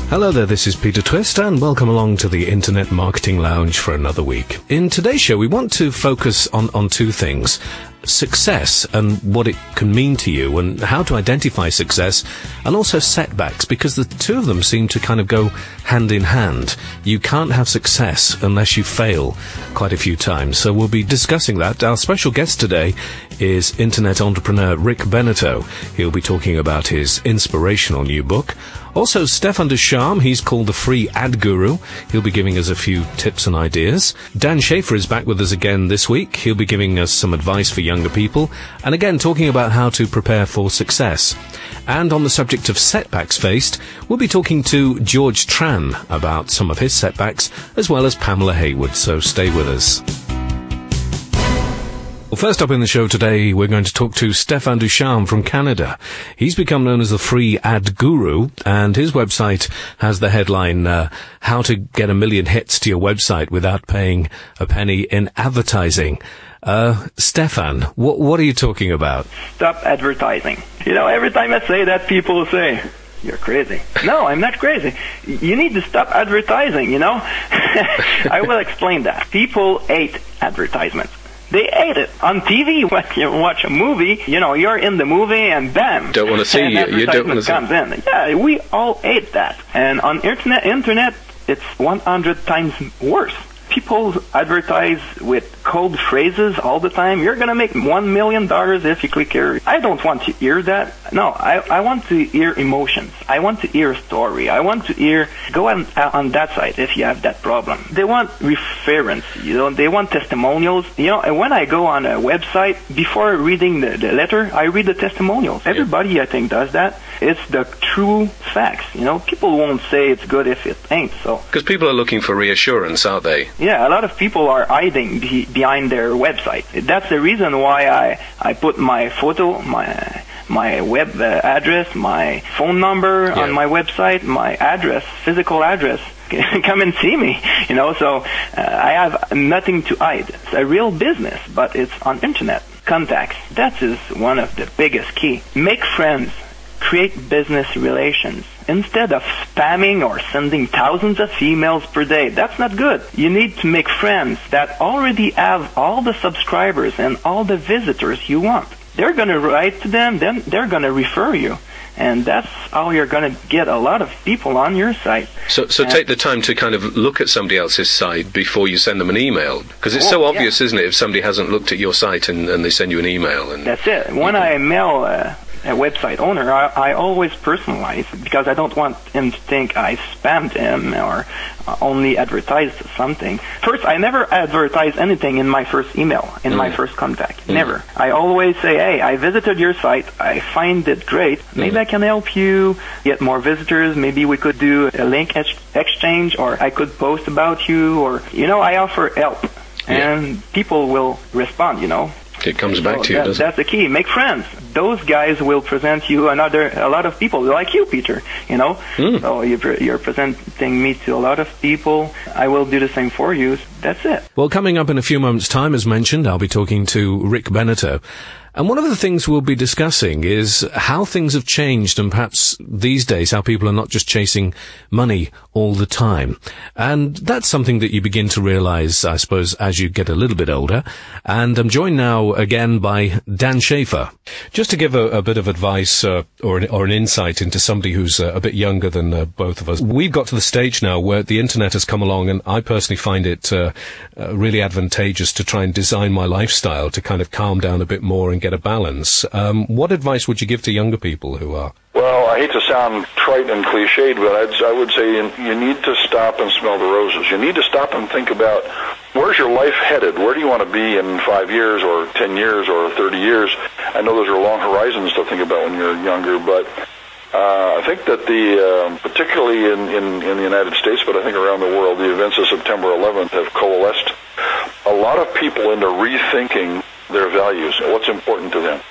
Hello there, this is Peter Twist, and welcome along to the Internet Marketing Lounge for another week. In today's show, we want to focus on two things. Success and what it can mean to you, and how to identify success, and also setbacks, because the two of them seem to kind of go hand in hand. You can't have success unless you fail quite a few times. So we'll be discussing that. Our special guest today is internet entrepreneur Rick Beneteau. He'll be talking about his inspirational new book. Also, Stefan Ducharme, he's called the Free Ad Guru. He'll be giving us a few tips and ideas. Dan Schaefer is back with us again this week. He'll be giving us some advice for younger people, and again talking about how to prepare for success. And on the subject of setbacks faced, we'll be talking to George Tran about some of his setbacks, as well as Pamela Haywood, so stay with us. Well, first up in the show today, we're going to talk to Stefan Ducharme from Canada. He's become known as the Free Ad Guru, and his website has the headline, How to Get 1 Million Hits to Your Website Without Paying a Penny in Advertising. Stefan, what are you talking about? Stop advertising. You know, every time I say that, people say, you're crazy. No, I'm not crazy. You need to stop advertising, you know? I will explain that. People hate advertisements. They hate it. On TV, when you watch a movie, you know, you're in the movie and bam. Don't want to see you. You don't want to see. Comes in. Yeah, we all hate that. And on internet, it's 100 times worse. People advertise with code phrases all the time. You're going to make $1 million if you click here. I don't want to hear that. No, I want to hear emotions. I want to hear a story. I want to hear, go on that site if you have that problem. They want reference, you know, they want testimonials. You know, and when I go on a website, before reading the letter, I read the testimonials. Everybody, I think, does that. It's the true facts. You know, people won't say it's good if it ain't so. Because people are looking for reassurance, aren't they? Yeah, a lot of people are hiding behind their website. That's the reason why I put my photo, my web address, my phone number on my website, my address, physical address. Come and see me, you know, so I have nothing to hide. It's a real business, but it's on internet. Contacts, that is one of the biggest key. Make friends. Create business relations instead of spamming or sending thousands of emails per day. That's not good. You need to make friends that already have all the subscribers and all the visitors you want. They're going to write to them, then they're going to refer you. And that's how you're going to get a lot of people on your site. So take the time to kind of look at somebody else's site before you send them an email. Because it's so obvious, isn't it, if somebody hasn't looked at your site and they send you an email. And that's it. When I mail a website owner, I always personalize, because I don't want him to think I spammed him or only advertised something. First, I never advertise anything in my first email, in my first contact. Never. I always say, hey, I visited your site. I find it great. Maybe I can help you get more visitors. Maybe we could do a link exchange, or I could post about you, or, you know, I offer help. And people will respond, you know. It comes back to you, doesn't it? That's the key. Make friends. Those guys will present you a lot of people like you, Peter, you know. So you're presenting me to a lot of people. I will do the same for you. That's it. Well, coming up in a few moments' time, as mentioned, I'll be talking to Rick Beneteau. And one of the things we'll be discussing is how things have changed, and perhaps these days how people are not just chasing money all the time. And that's something that you begin to realize, I suppose, as you get a little bit older. And I'm joined now again by Dan Schaefer. Just to give a bit of advice or an insight into somebody who's a bit younger than both of us. We've got to the stage now where the internet has come along, and I personally find it really advantageous to try and design my lifestyle to kind of calm down a bit more and get a balance. What advice would you give to younger people who are? Well, I hate to sound trite and cliched, but I would say you need to stop and smell the roses. You need to stop and think about, where's your life headed? Where do you want to be in 5 years or 10 years or 30 years? I know those are long horizons to think about when you're younger, but I think that particularly in the United States, but I think around the world, the events of September 11th have coalesced a lot of people into rethinking their values and what's important to them.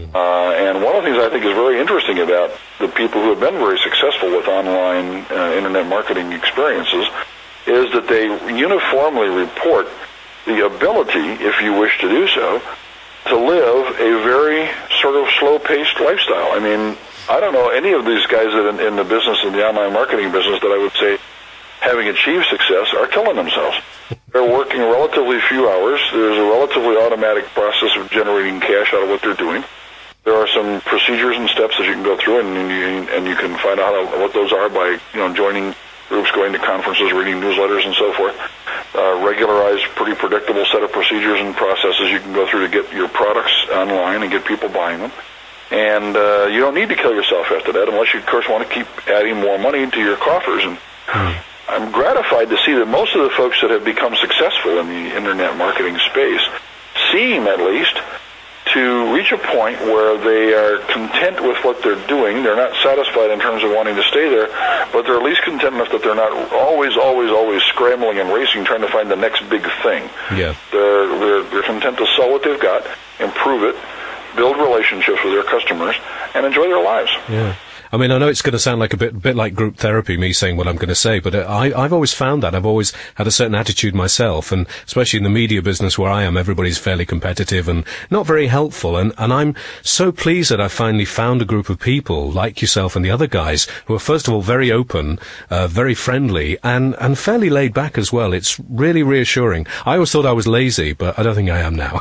And one of the things I think is very interesting about the people who have been very successful with online internet marketing experiences is that they uniformly report the ability, if you wish to do so, to live a very sort of slow-paced lifestyle. I mean, I don't know any of these guys that in the business, in the online marketing business, that I would say, having achieved success, are killing themselves. They're working relatively few hours. There's a relatively automatic process of generating cash out of what they're doing. There are some procedures and steps that you can go through, and you can find out what those are by joining groups, going to conferences, reading newsletters, and so forth. Regularized, pretty predictable set of procedures and processes you can go through to get your products online and get people buying them. And you don't need to kill yourself after that, unless you, of course, want to keep adding more money into your coffers. And I'm gratified to see that most of the folks that have become successful in the internet marketing space seem, at least, to reach a point where they are content with what they're doing. They're not satisfied in terms of wanting to stay there, but they're at least content enough that they're not always scrambling and racing, trying to find the next big thing. Yeah. They're content to sell what they've got, improve it, build relationships with their customers, and enjoy their lives. Yeah. I mean, I know it's going to sound like a bit like group therapy, me saying what I'm going to say, but I've always found that. I've always had a certain attitude myself, and especially in the media business where I am, everybody's fairly competitive and not very helpful, and I'm so pleased that I finally found a group of people like yourself and the other guys who are, first of all, very open, very friendly, and fairly laid back as well. It's really reassuring. I always thought I was lazy, but I don't think I am now.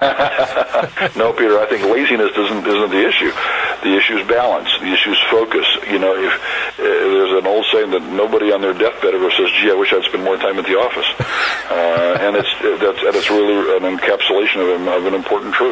No, Peter, I think laziness isn't the issue. The issue is balance. The issue is focus. If there's an old saying that nobody on their deathbed ever says, "Gee, I wish I'd spend more time at the office," and it's really an encapsulation of an important truth.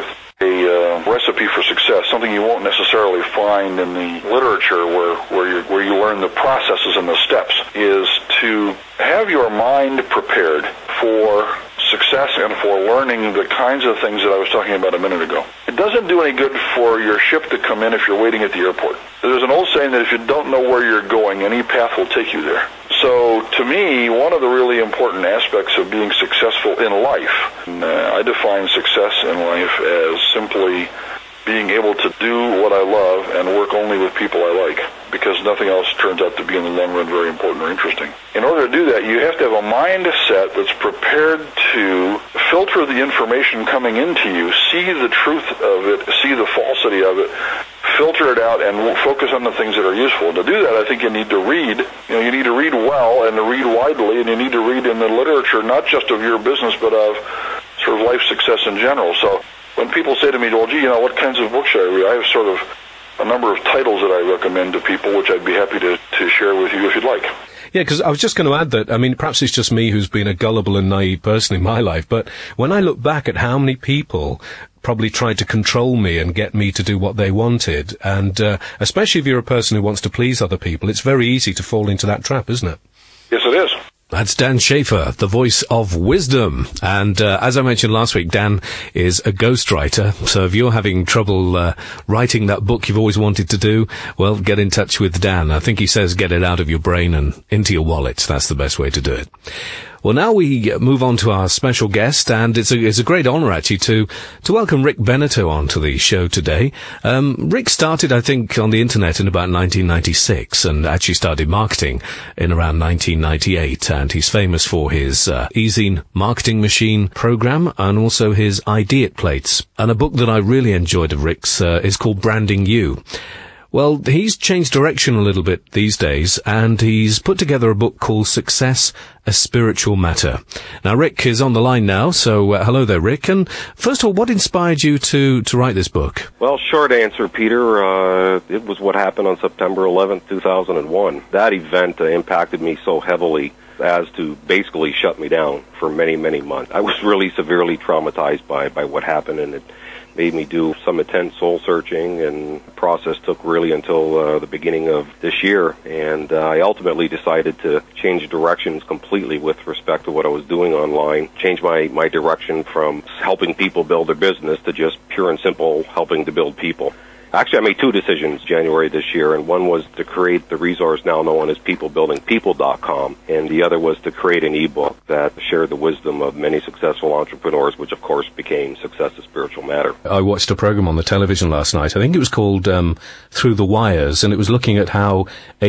A recipe for success, something you won't necessarily find in the literature where you learn the processes and the steps, is to have your mind prepared for success and for learning the kinds of things that I was talking about a minute ago. It doesn't do any good for your ship to come in if you're waiting at the airport. There's an old saying that if you don't know where you're going, any path will take you there. So, to me, one of the really important aspects of being successful in life, and I define success in life as simply being able to do what I love and work only with people I like, because nothing else turns out to be in the long run very important or interesting. In order to do that, you have to have a mindset that's prepared to filter the information coming into you, see the truth of it, see the falsity of it, filter it out, and focus on the things that are useful. To do that, I think you need to read. You need to read well and to read widely, and you need to read in the literature, not just of your business, but of sort of life success in general. So when people say to me, well, gee, what kinds of books should I read? I have sort of a number of titles that I recommend to people, which I'd be happy to share with you if you'd like. Yeah, because I was just going to add that, I mean, perhaps it's just me who's been a gullible and naive person in my life, but when I look back at how many people probably tried to control me and get me to do what they wanted, and especially if you're a person who wants to please other people, it's very easy to fall into that trap, isn't it? Yes, it is. That's Dan Schaefer, the voice of wisdom. And as I mentioned last week, Dan is a ghostwriter. So if you're having trouble writing that book you've always wanted to do, well, get in touch with Dan. I think he says get it out of your brain and into your wallet. That's the best way to do it. Well, now we move on to our special guest, and it's a great honor, actually, to welcome Rick Beneteau onto the show today. Rick started, I think, on the internet in about 1996, and actually started marketing in around 1998, and he's famous for his eZine marketing machine program, and also his Ideate plates. And a book that I really enjoyed of Rick's is called Branding You. Well, he's changed direction a little bit these days, and he's put together a book called Success, A Spiritual Matter. Now, Rick is on the line now, so hello there, Rick. And first of all, what inspired you to write this book? Well, short answer, Peter, it was what happened on September 11th, 2001. That event impacted me so heavily as to basically shut me down for many, many months. I was really severely traumatized by what happened, and it made me do some intense soul searching, and the process took really until the beginning of this year, and I ultimately decided to change directions completely with respect to what I was doing online, change my direction from helping people build their business to just pure and simple helping to build people. Actually, I made two decisions January this year, and one was to create the resource now known as peoplebuildingpeople.com, and the other was to create an ebook that shared the wisdom of many successful entrepreneurs, which of course became Success, A Spiritual Matter. I watched a program on the television last night. I think it was called Through the Wires, and it was looking at how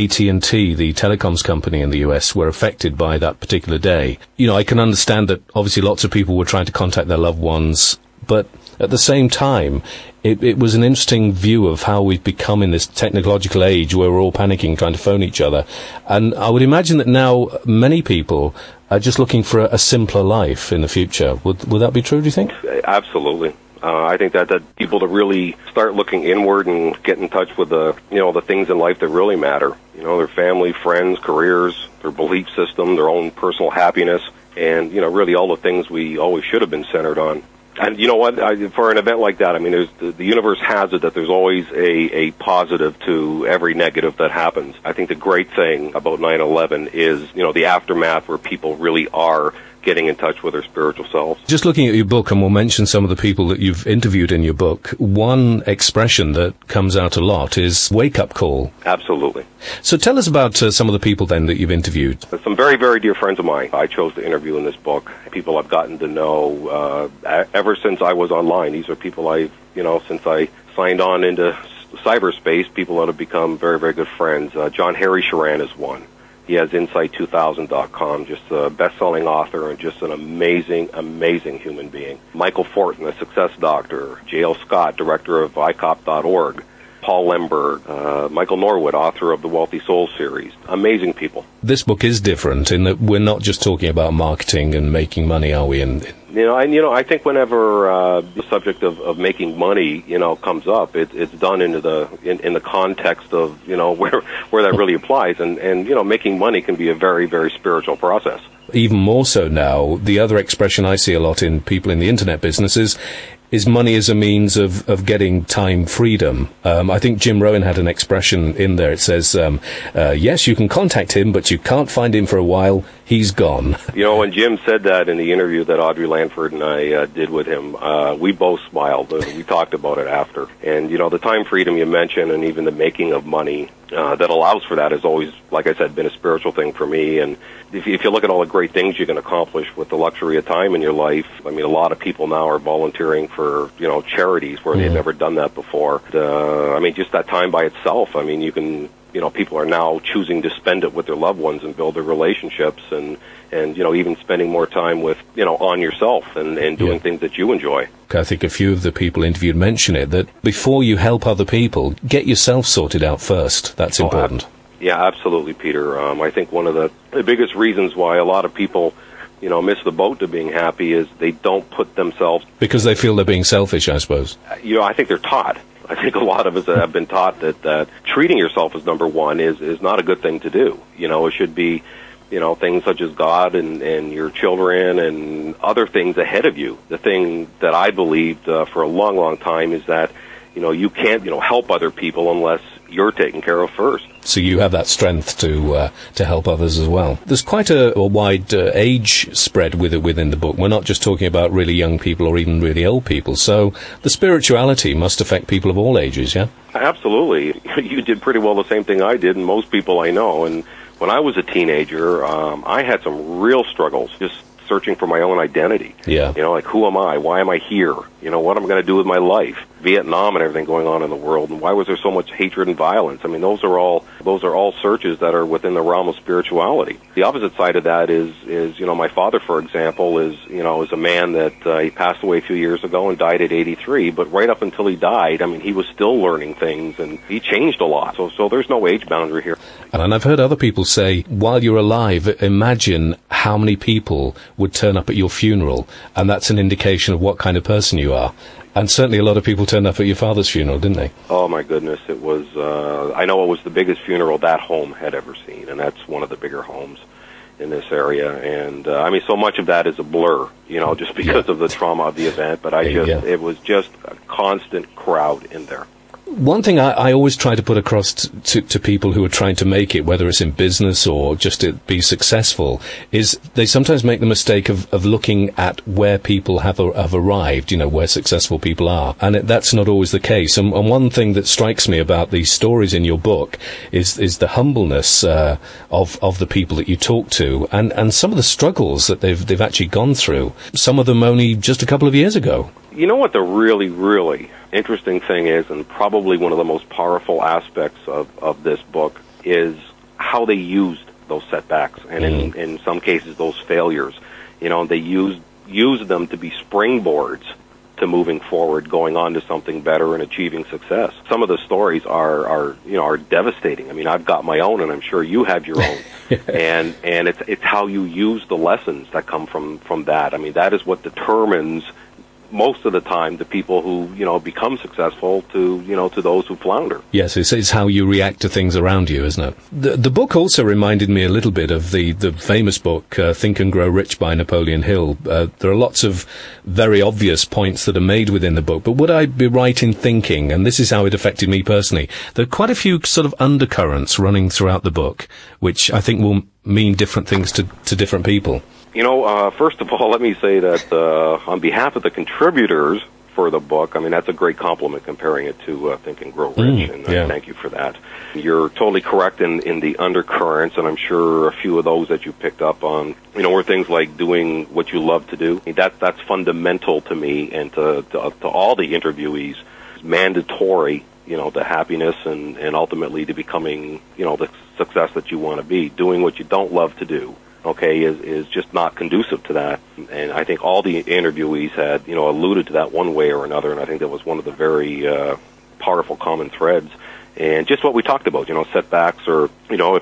AT&T, the telecoms company in the US, were affected by that particular day. I can understand that obviously lots of people were trying to contact their loved ones, but at the same time, it was an interesting view of how we've become in this technological age where we're all panicking, trying to phone each other. And I would imagine that now many people are just looking for a simpler life in the future. Would that be true, do you think? Absolutely. I think that people to really start looking inward and get in touch with the things in life that really matter. Their family, friends, careers, their belief system, their own personal happiness, and, really all the things we always should have been centered on. And you know what? For an event like that, I mean, the universe has it that there's always a positive to every negative that happens. I think the great thing about 9/11 is, the aftermath where people really are getting in touch with their spiritual selves. Just looking at your book, and we'll mention some of the people that you've interviewed in your book, one expression that comes out a lot is wake-up call. Absolutely. So tell us about some of the people then that you've interviewed. Some very, very dear friends of mine I chose to interview in this book, people I've gotten to know ever since I was online. These are people I've, since I signed on into cyberspace, people that have become very, very good friends. John Harry Sharan is one. He has Insight2000.com, just a best-selling author and just an amazing, amazing human being. Michael Fortin, a success doctor. J.L. Scott, director of ICOP.org. Paul Lemberg, Michael Norwood, author of the Wealthy Soul series. Amazing people. This book is different in that we're not just talking about marketing and making money, are we? I think whenever the subject of making money, comes up, it's done in the context of, where that really applies. And making money can be a very, very spiritual process. Even more so now, the other expression I see a lot in people in the internet business is money as a means of getting time freedom. I think Jim Rohn had an expression in there. It says, yes, you can contact him, but you can't find him for a while. He's gone. When Jim said that in the interview that Audrey Lanford and I did with him, we both smiled. We talked about it after. And, the time freedom you mentioned and even the making of money that allows for that has always, like I said, been a spiritual thing for me. And if you look at all the great things you can accomplish with the luxury of time in your life, I mean, a lot of people now are volunteering for, charities where they've never done that before. Just that time by itself, you can... people are now choosing to spend it with their loved ones and build their relationships and even spending more time with, on yourself and doing things that you enjoy. I think a few of the people interviewed mention it, that before you help other people, get yourself sorted out first. That's important. Yeah, absolutely, Peter. I think one of the biggest reasons why a lot of people, miss the boat to being happy is they don't put themselves... Because they feel they're being selfish, I suppose. I think they're taught. I think a lot of us have been taught that treating yourself as number one is not a good thing to do. It should be, things such as God and your children and other things ahead of you. The thing that I believed for a long, long time is that, you can't, help other people unless you're taken care of first. So you have that strength to help others as well. There's quite a wide age spread within the book. We're not just talking about really young people or even really old people. So the spirituality must affect people of all ages, yeah? Absolutely. You did pretty well the same thing I did and most people I know. And when I was a teenager, I had some real struggles just searching for my own identity. Yeah. Who am I? Why am I here? What am I going to do with my life? Vietnam and everything going on in the world, and why was there so much hatred and violence? Those are all searches that are within the realm of spirituality. The opposite side of that is my father, for example, is a man that he passed away a few years ago and died at 83, but right up until he died, he was still learning things, and he changed a lot. So there's no age boundary here. And I've heard other people say, while you're alive, imagine how many people would turn up at your funeral, and that's an indication of what kind of person you are. And certainly a lot of people turned up at your father's funeral, didn't they? Oh, my goodness. It was, I know it was the biggest funeral that home had ever seen, and that's one of the bigger homes in this area. And, so much of that is a blur, just because of the trauma of the event. But it was just a constant crowd in there. One thing I always try to put across to people who are trying to make it, whether it's in business or just to be successful, is they sometimes make the mistake of looking at where people have arrived, where successful people are. And that's not always the case. And one thing that strikes me about these stories in your book is the humbleness of the people that you talk to and some of the struggles that they've actually gone through, some of them only just a couple of years ago. You know what the really, really interesting thing is, and probably one of the most powerful aspects of this book, is how they used those setbacks, and in some cases those failures. They used them to be springboards to moving forward, going on to something better and achieving success. Some of the stories are devastating. I mean, I've got my own, and I'm sure you have your own. and it's how you use the lessons that come from that. I mean, that is what determines most of the time the people who become successful to those who flounder. Yes, it's how you react to things around you, isn't it? The book also reminded me a little bit of the famous book Think and Grow Rich by Napoleon Hill. There are lots of very obvious points that are made within the book, but would I be right in thinking, and this is how it affected me personally, there are quite a few sort of undercurrents running throughout the book, which I think will mean different things to different people. First of all, let me say that on behalf of the contributors for the book, I mean, that's a great compliment comparing it to Think and Grow Rich, and thank you for that. You're totally correct in the undercurrents, and I'm sure a few of those that you picked up on, were things like doing what you love to do. I mean, that's fundamental to me and to all the interviewees. It's mandatory, to happiness and ultimately to becoming, the success that you want to be. Doing what you don't love to do, is just not conducive to that. And I think all the interviewees had, alluded to that one way or another, and I think that was one of the very powerful common threads. And just what we talked about, setbacks are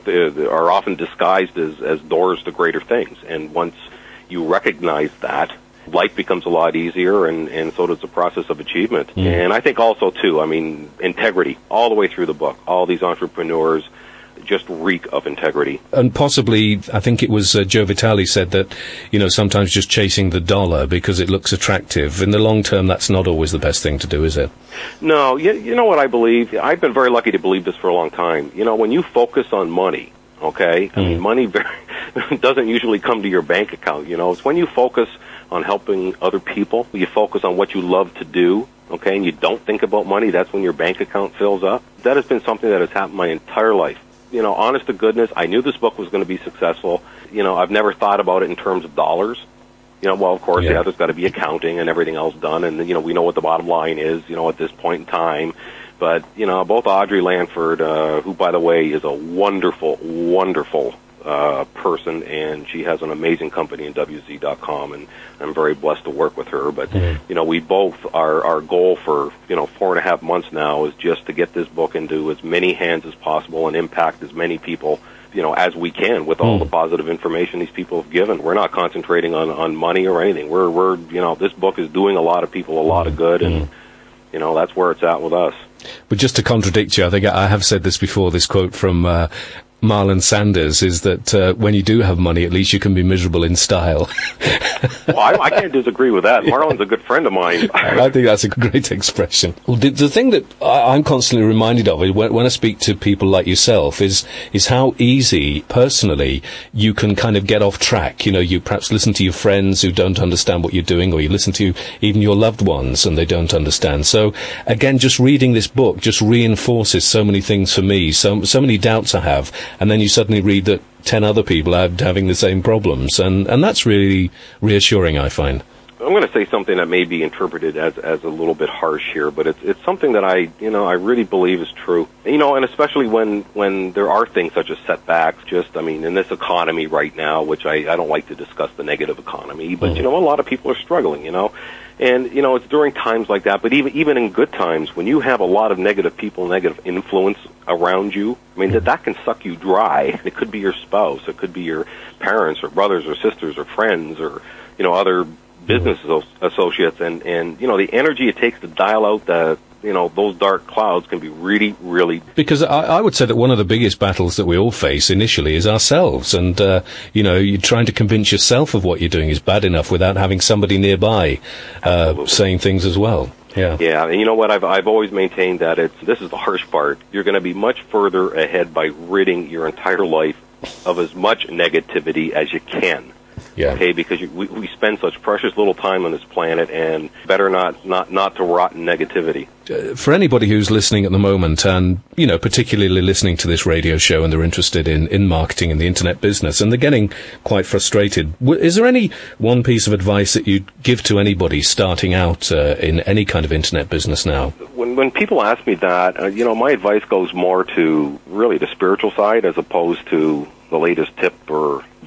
often disguised as doors to greater things. And once you recognize that, life becomes a lot easier, and so does the process of achievement. And I think also, too, integrity, all the way through the book. All these entrepreneurs just reek of integrity. And possibly, I think it was Joe Vitale said that, sometimes just chasing the dollar because it looks attractive, in the long term, that's not always the best thing to do, is it? No, you know what I believe? I've been very lucky to believe this for a long time. When you focus on money, I mean, money doesn't usually come to your bank account, It's when you focus on helping other people, you focus on what you love to do, and you don't think about money, that's when your bank account fills up. That has been something that has happened my entire life. Honest to goodness, I knew this book was going to be successful. I've never thought about it in terms of dollars. Well, of course, there's got to be accounting and everything else done, and, we know what the bottom line is, at this point in time. But, both Audrey Lanford, who, by the way, is a wonderful, wonderful person, and she has an amazing company in WZ.com, and I'm very blessed to work with her. But, we both, our goal for, 4.5 months now is just to get this book into as many hands as possible and impact as many people, as we can with all the positive information these people have given. We're not concentrating on money or anything. We're this book is doing a lot of people a lot of good, and, that's where it's at with us. But just to contradict you, I think I have said this before, this quote from Marlon Sanders is that when you do have money, at least you can be miserable in style. Well, I can't disagree with that. Marlon's a good friend of mine. I think that's a great expression. Well, the thing that I'm constantly reminded of when I speak to people like yourself is how easy, personally, you can kind of get off track. You perhaps listen to your friends who don't understand what you're doing, or you listen to even your loved ones and they don't understand. So, again, just reading this book just reinforces so many things for me, so many doubts I have. And then you suddenly read that 10 other people are having the same problems, and that's really reassuring, I find. I'm going to say something that may be interpreted as a little bit harsh here, but it's something that I really believe is true. And especially when there are things such as setbacks, in this economy right now, which I don't like to discuss the negative economy, but, a lot of people are struggling, And, it's during times like that, but even in good times, when you have a lot of negative people, negative influence around you, that can suck you dry. It could be your spouse, it could be your parents or brothers or sisters or friends or, other business associates. And, the energy it takes to dial out those dark clouds can be really, really... Because I would say that one of the biggest battles that we all face initially is ourselves. And, you're trying to convince yourself of what you're doing is bad enough without having somebody nearby saying things as well. Yeah. Yeah, and you know what? I've always maintained that this is the harsh part. You're going to be much further ahead by ridding your entire life of as much negativity as you can. Yeah. Okay, because we spend such precious little time on this planet, and better not to rot in negativity. For anybody who's listening at the moment, and particularly listening to this radio show, and they're interested in marketing and the internet business, and they're getting quite frustrated, is there any one piece of advice that you'd give to anybody starting out in any kind of internet business now? When people ask me that, my advice goes more to really the spiritual side as opposed to the latest tip or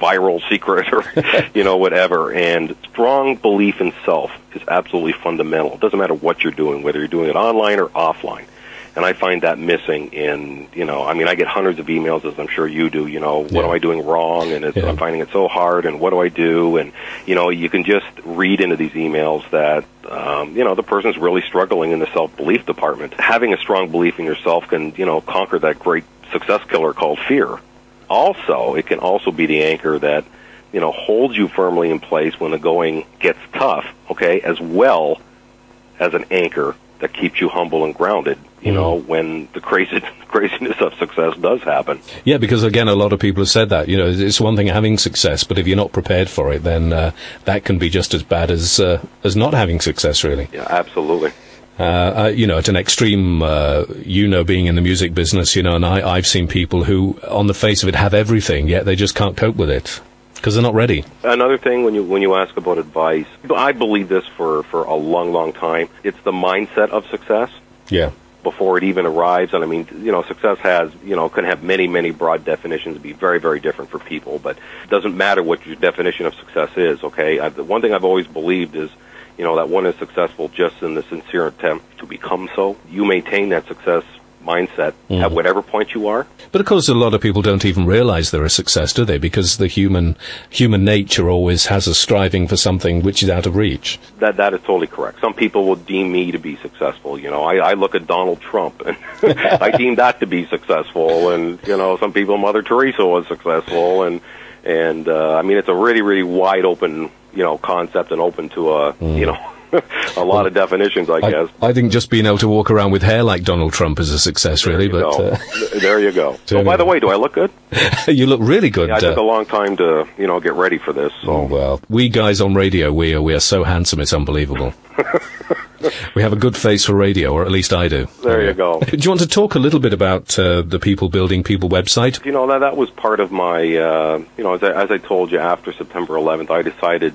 viral secret or, whatever. And strong belief in self is absolutely fundamental. It doesn't matter what you're doing, whether you're doing it online or offline. And I find that missing in, I get hundreds of emails, as I'm sure you do, what am I doing wrong? And I'm finding it so hard, and what do I do? And, you can just read into these emails that, the person's really struggling in the self-belief department. Having a strong belief in yourself can, conquer that great success killer called fear. Also, it can also be the anchor that, holds you firmly in place when the going gets tough, okay, as well as an anchor that keeps you humble and grounded, when the craziness of success does happen. Yeah, because again, a lot of people have said that, it's one thing having success, but if you're not prepared for it, then that can be just as bad as not having success, really. Yeah, absolutely. At an extreme, being in the music business, and I've seen people who, on the face of it, have everything, yet they just can't cope with it. Because they're not ready. Another thing, when you ask about advice, I believe this for a long, long time. It's the mindset of success. Yeah. Before it even arrives, and success can have many, many broad definitions, be very, very different for people. But it doesn't matter what your definition of success is. Okay. The one thing I've always believed is, that one is successful just in the sincere attempt to become so. You maintain that success mindset at whatever point you are. But of course, a lot of people don't even realize they're a success, do they? Because the human nature always has a striving for something which is out of reach. That is totally correct. Some people will deem me to be successful. I look at Donald Trump and I deem that to be successful. And some people, Mother Teresa was successful. And it's a really, really wide open concept and open to a lot of definitions, I guess. I think just being able to walk around with hair like Donald Trump is a success, really. There you go. So, by the way, do I look good? You look really good. Yeah, I took a long time to, get ready for this. So. Well, we guys on radio, we are so handsome, it's unbelievable. We have a good face for radio, or at least I do. There you go. Do you want to talk a little bit about the People Building People website? That was part of my, as I told you, after September 11th, I decided,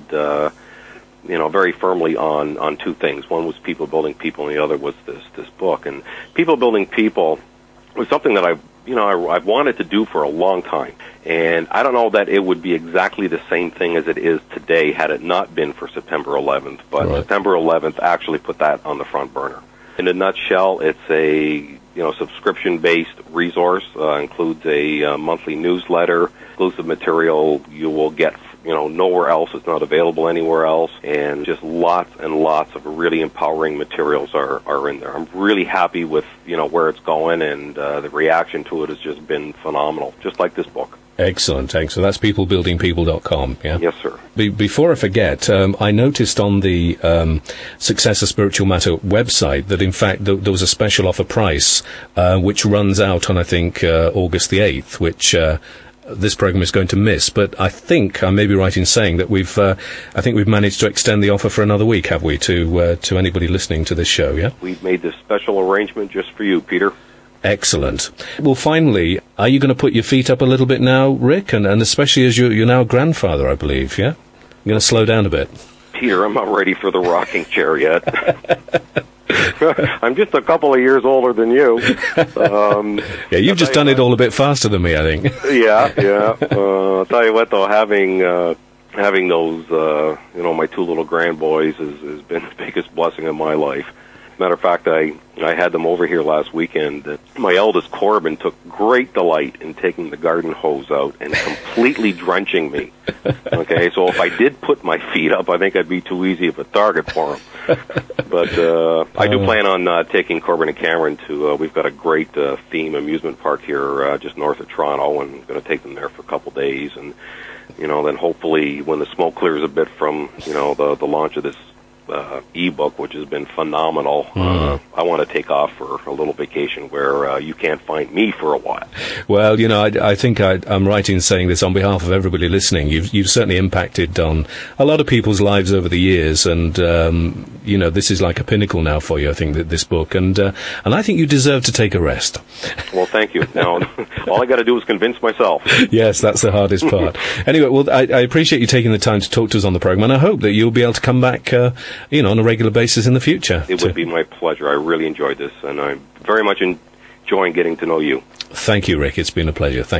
very firmly on two things. One was People Building People, and the other was this book. And People Building People was something that I've wanted to do for a long time. And I don't know that it would be exactly the same thing as it is today had it not been for September 11th. But right. September 11th actually put that on the front burner. In a nutshell, it's a subscription-based resource. Includes a monthly newsletter, exclusive material you will get nowhere else. It's not available anywhere else, and just lots and lots of really empowering materials are in there. I'm really happy with where it's going, and the reaction to it has just been phenomenal, just like this book. Excellent. That's peoplebuildingpeople.com, yeah? Yes, sir. Before I forget, I noticed on the Success of Spiritual Matter website that, in fact, there was a special offer price, which runs out on, I think, August the 8th, which this program is going to miss. But I think I may be right in saying that we've managed to extend the offer for another week, have we, to anybody listening to this show, yeah? We've made this special arrangement just for you, Peter. Excellent. Well, finally, are you going to put your feet up a little bit now, Rick? And especially as you're now a grandfather, I believe, yeah? You're going to slow down a bit. Peter, I'm not ready for the rocking chair yet. I'm just a couple of years older than you. Yeah, you've just done it all a bit faster than me, I think. Yeah. I'll tell you what, though, having those, my two little grandboys has been the biggest blessing of my life. Matter of fact, I had them over here last weekend. My eldest, Corbin, took great delight in taking the garden hose out and completely drenching me. Okay, so if I did put my feet up, I think I'd be too easy of a target for him. But I do plan on taking Corbin and Cameron to, we've got a great theme amusement park here just north of Toronto, and I'm going to take them there for a couple days. And, then hopefully when the smoke clears a bit from, the launch of this ebook, which has been phenomenal. I want to take off for a little vacation where you can't find me for a while. Well, I think I'm right in saying this on behalf of everybody listening. You've certainly impacted on a lot of people's lives over the years, and this is like a pinnacle now for you, I think, this book, and I think you deserve to take a rest. Well, thank you. Now, all I got to do is convince myself. Yes, that's the hardest part. Anyway, well, I appreciate you taking the time to talk to us on the program, and I hope that you'll be able to come back on a regular basis in the future. It would be my pleasure. I really enjoyed this, and I'm very much enjoying getting to know you. Thank you, Rick. It's been a pleasure. Thank you.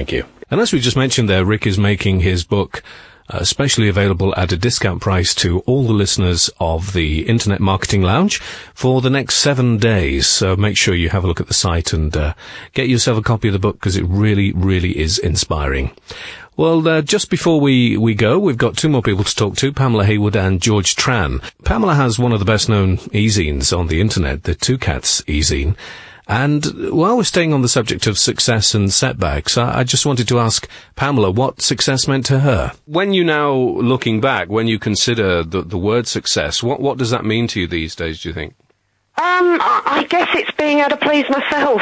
And as we just mentioned there, Rick is making his book especially available at a discount price to all the listeners of the Internet Marketing Lounge for the next 7 days. So make sure you have a look at the site and get yourself a copy of the book, because it really, really is inspiring. Well, just before we go, we've got two more people to talk to, Pamela Haywood and George Tran. Pamela has one of the best-known e-zines on the Internet, the Two Cats e-zine. And while we're staying on the subject of success and setbacks, I just wanted to ask Pamela what success meant to her. When you now, looking back, when you consider the word success, what does that mean to you these days, do you think? I guess it's being able to please myself.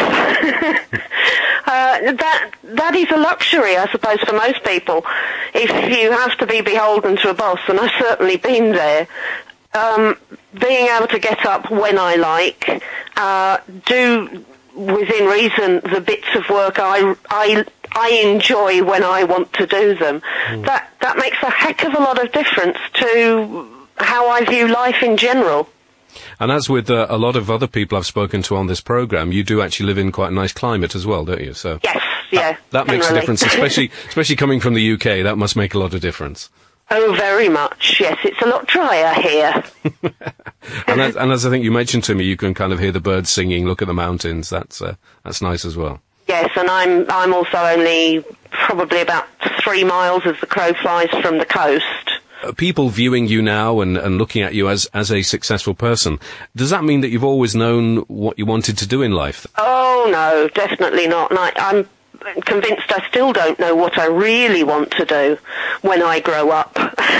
That is a luxury, I suppose, for most people. If you have to be beholden to a boss, and I've certainly been there, being able to get up when I like, do within reason the bits of work I enjoy when I want to do them. That makes a heck of a lot of difference to how I view life in general. And as with a lot of other people I've spoken to on this program, you do actually live in quite a nice climate as well, don't you? So yes, yeah. That makes a difference, especially coming from the UK. That must make a lot of difference. Oh, very much, yes. It's a lot drier here. and as I think you mentioned to me, you can kind of hear the birds singing, look at the mountains. That's nice as well. Yes, and I'm also only probably about 3 miles as the crow flies from the coast. People viewing you now and looking at you as a successful person, does that mean that you've always known what you wanted to do in life? Oh, no, definitely not. And I'm convinced I still don't know what I really want to do when I grow up.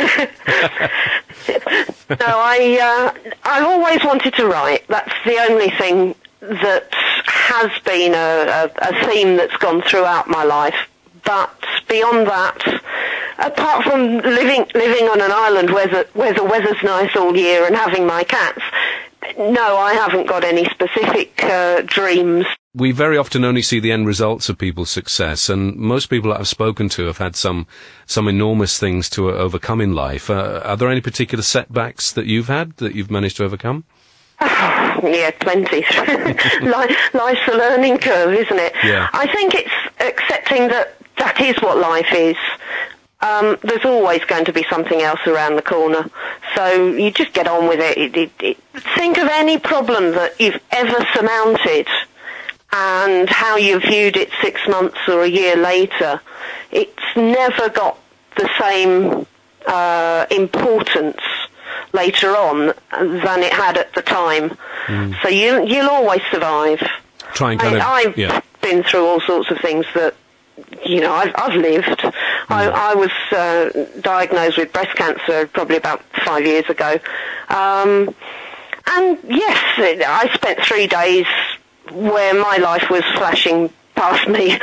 No, I've always wanted to write. That's the only thing that has been a theme that's gone throughout my life. But beyond that, apart from living on an island where the weather's nice all year and having my cats, no, I haven't got any specific dreams. We very often only see the end results of people's success, and most people that I've spoken to have had some enormous things to overcome in life. Are there any particular setbacks that you've had that you've managed to overcome? Yeah, plenty. Life's a learning curve, isn't it? Yeah. I think it's accepting that is what life is. There's always going to be something else around the corner. So you just get on with it. Think of any problem that you've ever surmounted and how you viewed it 6 months or a year later. It's never got the same importance later on than it had at the time. So you'll always survive. I've been through all sorts of things that, you know, I've lived. I was diagnosed with breast cancer probably about 5 years ago. And yes, I spent 3 days where my life was flashing past me.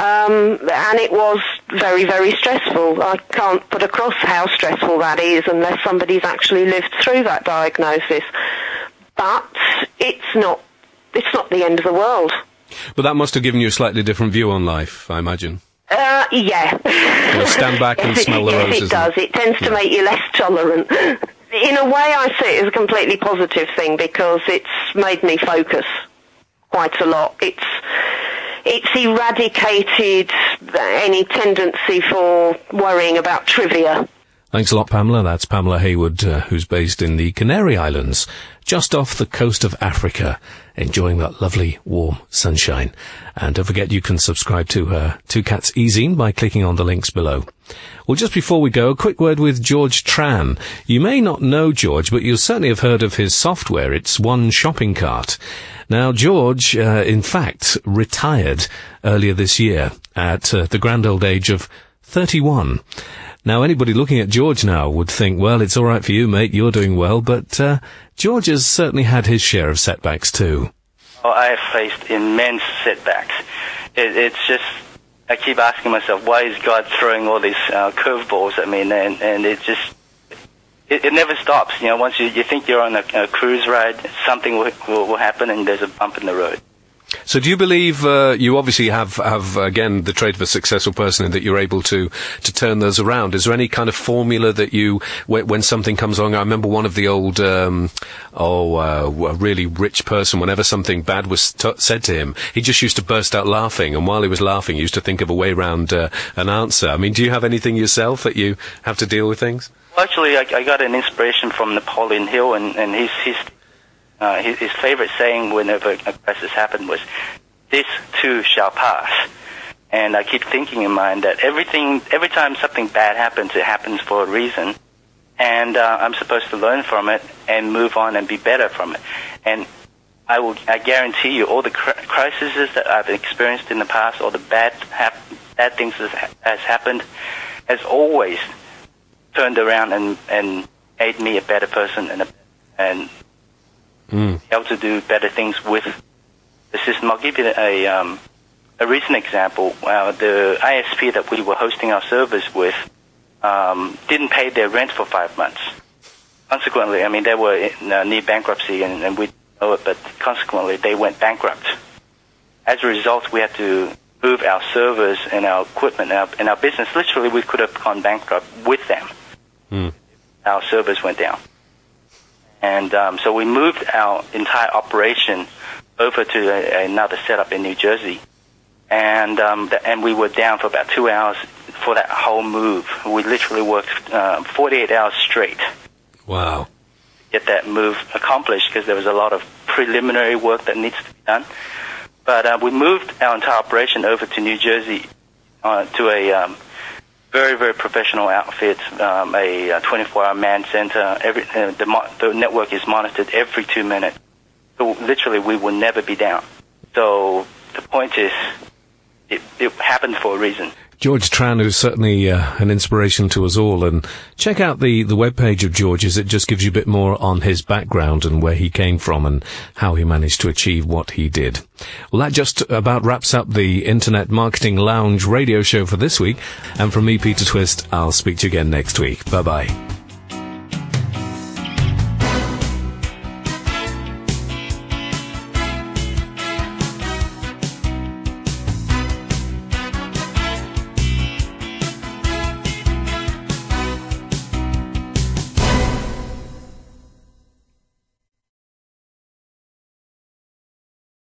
And it was very, very stressful. I can't put across how stressful that is unless somebody's actually lived through that diagnosis. But it's not the end of the world. But that must have given you a slightly different view on life, I imagine. Yeah. You'll stand back and smell the roses. Yes, it does. It tends to make you less tolerant. In a way, I see it as a completely positive thing because it's made me focus quite a lot. It's eradicated any tendency for worrying about trivia. Thanks a lot, Pamela. That's Pamela Haywood, who's based in the Canary Islands, just off the coast of Africa, enjoying that lovely, warm sunshine. And don't forget you can subscribe to her Two Cats e-zine by clicking on the links below. Well, just before we go, a quick word with George Tran. You may not know George, but you'll certainly have heard of his software. It's One Shopping Cart. Now, George, in fact, retired earlier this year at the grand old age of 31. Now, anybody looking at George now would think, well, it's all right for you, mate, you're doing well, but George has certainly had his share of setbacks too. Oh, I have faced immense setbacks. It's just, I keep asking myself, why is God throwing all these curveballs at me? And it just, it never stops. You know, once you think you're on a cruise ride, something will happen and there's a bump in the road. So do you believe, you obviously have again, the trait of a successful person in that you're able to turn those around. Is there any kind of formula that you, when something comes along, I remember one of the old, a really rich person, whenever something bad was said to him, he just used to burst out laughing, and while he was laughing, he used to think of a way around an answer. I mean, do you have anything yourself that you have to deal with things? Well, actually, I got an inspiration from Napoleon Hill, and his favorite saying whenever a crisis happened was, "This too shall pass." And I keep thinking in mind that every time something bad happens, it happens for a reason. And I'm supposed to learn from it and move on and be better from it. And I guarantee you, all the crises that I've experienced in the past, all the bad things that has happened, has always turned around and made me a better person and able to do better things with the system. I'll give you a recent example. The ISP that we were hosting our servers with didn't pay their rent for 5 months. Consequently, I mean, they were near bankruptcy, and we didn't know it, but consequently, they went bankrupt. As a result, we had to move our servers and our equipment and our business. Literally, we could have gone bankrupt with them. Our servers went down. And so we moved our entire operation over to another setup in New Jersey. And we were down for about 2 hours for that whole move. We literally worked 48 hours straight. Wow. To get that move accomplished, because there was a lot of preliminary work that needs to be done. But we moved our entire operation over to New Jersey to a very, very professional outfit, a 24-hour man center. The network is monitored every 2 minutes. So literally, we will never be down. So the point is, it happened for a reason. George Tran, who's certainly an inspiration to us all, and check out the webpage of George's. It just gives you a bit more on his background and where he came from and how he managed to achieve what he did. Well, that just about wraps up the Internet Marketing Lounge radio show for this week. And from me, Peter Twist, I'll speak to you again next week. Bye-bye.